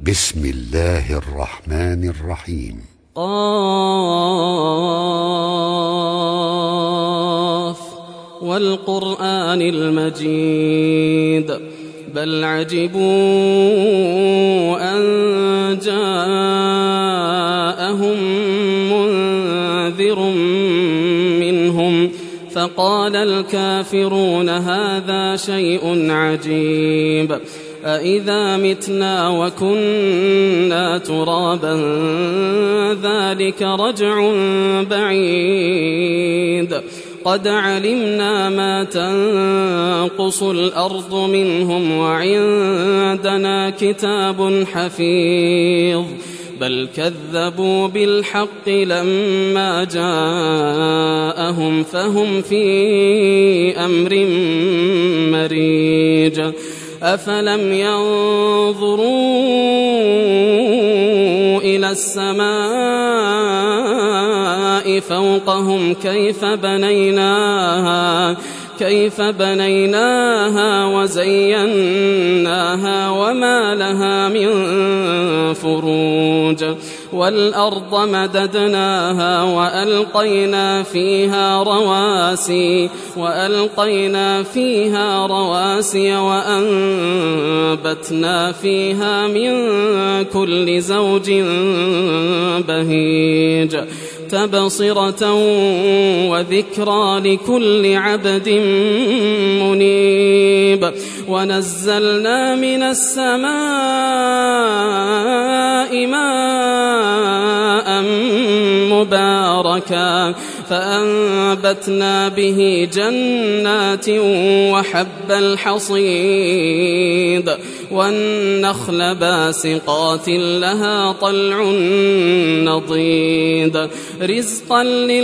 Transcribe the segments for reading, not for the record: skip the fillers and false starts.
بسم الله الرحمن الرحيم. قاف والقرآن المجيد بل عجبوا أن جاءهم منذر منهم فقال الكافرون هذا شيء عجيب أإذا متنا وكنا ترابا ذلك رجع بعيد قد علمنا ما تنقص الأرض منهم وعندنا كتاب حفيظ بل كذبوا بالحق لما جاءهم فهم في أمر مريج أفلم ينظروا إلى السماء فوقهم كيف بنيناها وزيناها وما لها من فروج والأرض مددناها وألقينا فيها رواسي وأنبتنا فيها من كل زوج بهيج تبصرة وذكرى لكل عبد منيب ونزلنا من السماء ماء مباركا فأنبتنا به جنات وحب الحصيد والنخل باسقات لها طلع نضيد رزقا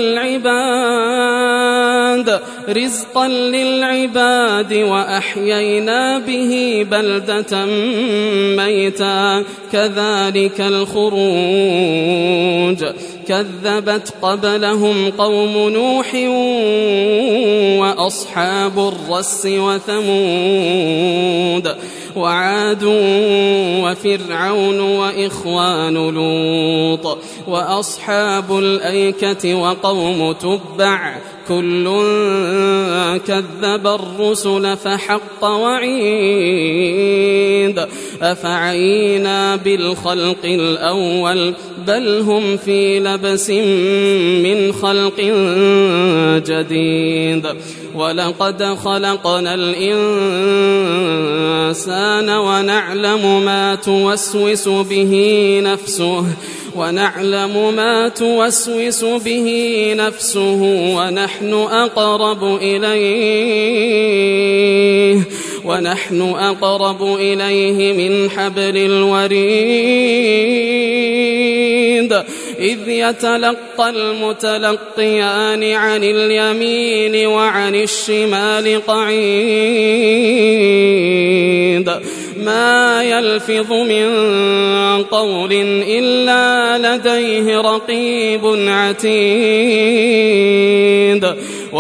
للعباد وأحيينا به بلدة ميتا كذلك الخروج كذبت قبلهم قوم نوح وأصحاب الرس وثمود وعاد وفرعون وإخوان لوط وأصحاب الأيكة وقوم تبع كل كذب الرسل فحق وعيد أفعينا بالخلق الأول بل هم في لبس من خلق جديد ولقد خلقنا الإنسان ونعلم ما توسوس به نفسه ونحن أقرب إليه من حبل الوريد إذ يتلقى المتلقيان عن اليمين وعن الشمال قعيد ما يلفظ من قول إلا لديه رقيب عتيد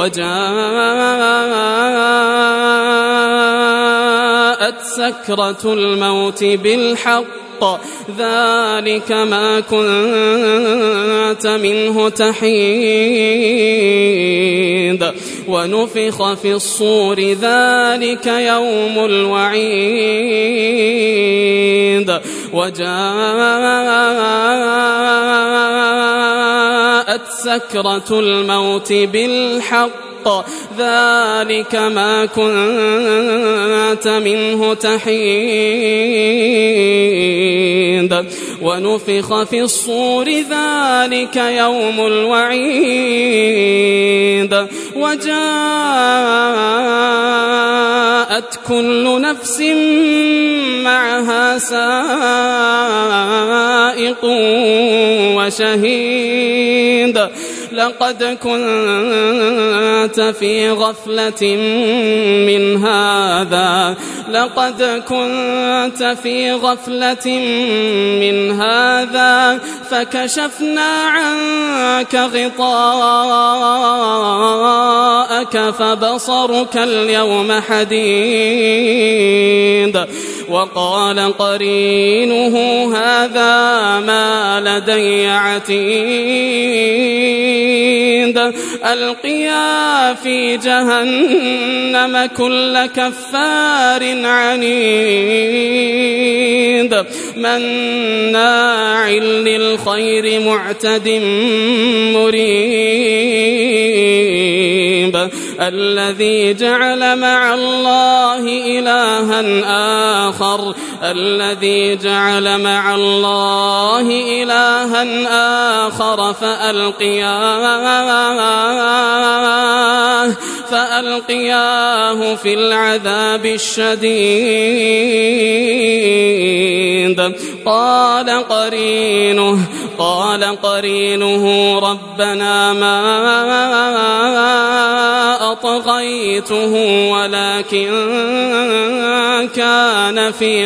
وجاءت سكرة الموت بالحق ذلك ما كنت منه تحيد ونفخ في الصور ذلك يوم الوعيد وجاءت سكرة الموت بالحق ذلك ما كنت منه تحيد ونفخ في الصور ذلك يوم الوعيد وجاءت كل نفس معها سائق وشهيد لقد كنت في غفلة من هذا فكشفنا عنك غطاءك فبصرك اليوم حديد. وقال قرينه هذا ما لدي عتيد. ألقيا في جهنم كل كفار عنيد مناع للخير معتد مريب. الذي جعل مع الله إلها آخر فألقياه في العذاب الشديد. قال قرينه ربنا ما أطغيته ولكن كان في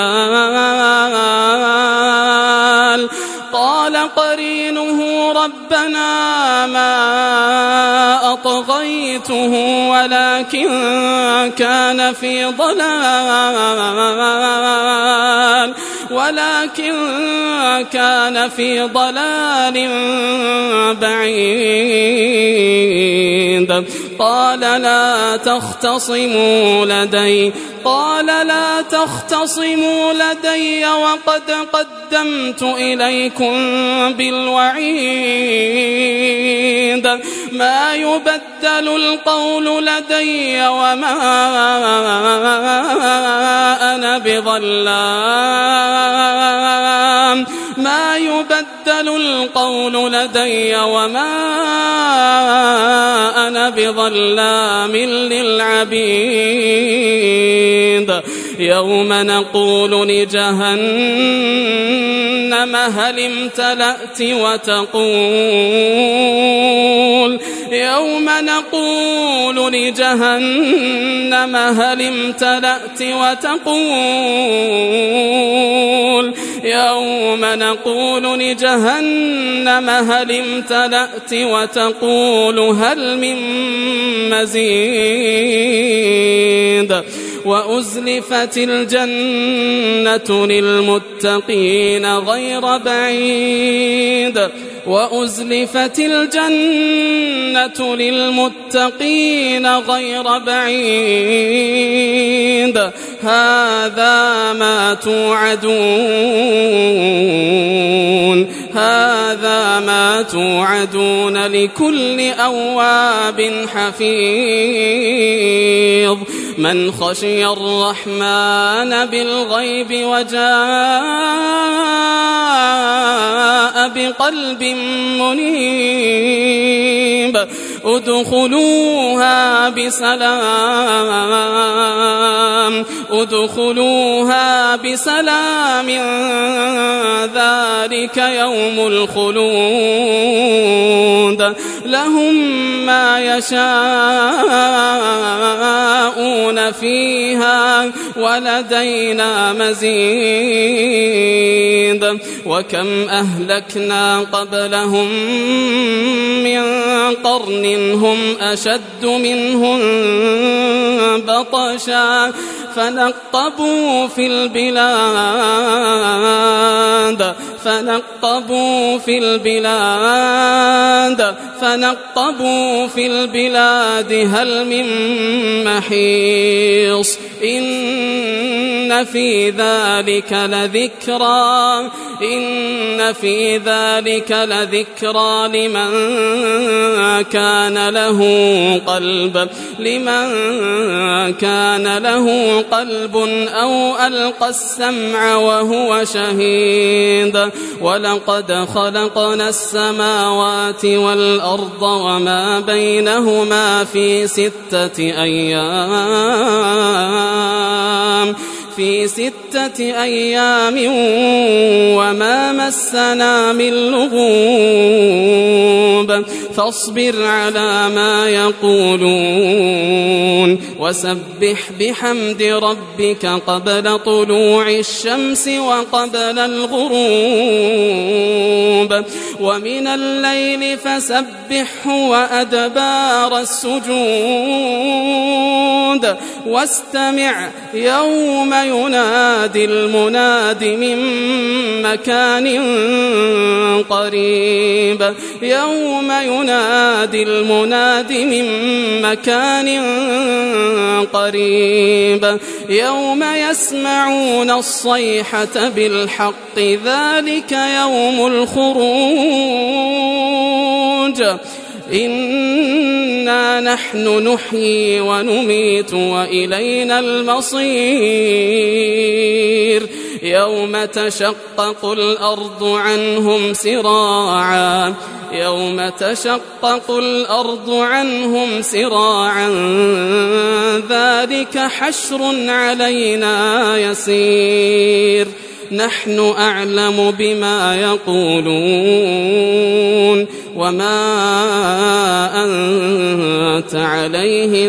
ضلال. قال قرينه ربنا ما أطغيته ولكن كان في ضلال بعيد. قال لا تختصموا لدي وقد قدمت إليكم بالوعيد. ما يبدل القول لدي وما أنا بظلام للعبيد. يوم نقول لجهنم هل امتلأت وتقول هل من مزيد. وأزلفت الجنة للمتقين غير بعيد. هذا ما توعدون لكل أواب حفيظ. من خشي الرحمن بالغيب وجاء بقلب منيب. ادخلوها بسلام ذلك يوم الخلود. لهم ما يشاءون فيها ولدينا مزيد. وكم أهلكنا قبلهم من قرن هم أشد منهم بطشا فنقبوا في البلاد هل من محيص. إن في ذلك لذكرى لمن كان له قلب أو ألقى السمع وهو شهيد. ولقد خلقنا السماوات والأرض وما بينهما في 6 أيام وما مسنا من لغوب. فاصبر على ما يقولون وسبح بحمد ربك قبل طلوع الشمس وقبل الغروب ومن الليل فسبحه وأدبار السجود واستمع يوم ينادي المناد من مكان قريب يوم ينادي المناد من مكان قريب يوم يسمعون الصيحة بالحق ذلك يوم الخروج إنا نحن نحيي ونميت وإلينا المصير يوم تشقق الأرض عنهم سراعا يوم تشقق الأرض عنهم سراعا ذلك حشر علينا يسير نحن أعلم بما يقولون وما أنت عليهم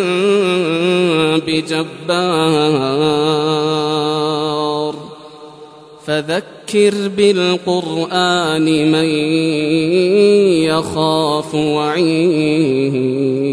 بجبار فذكر بالقرآن من يخاف وعيد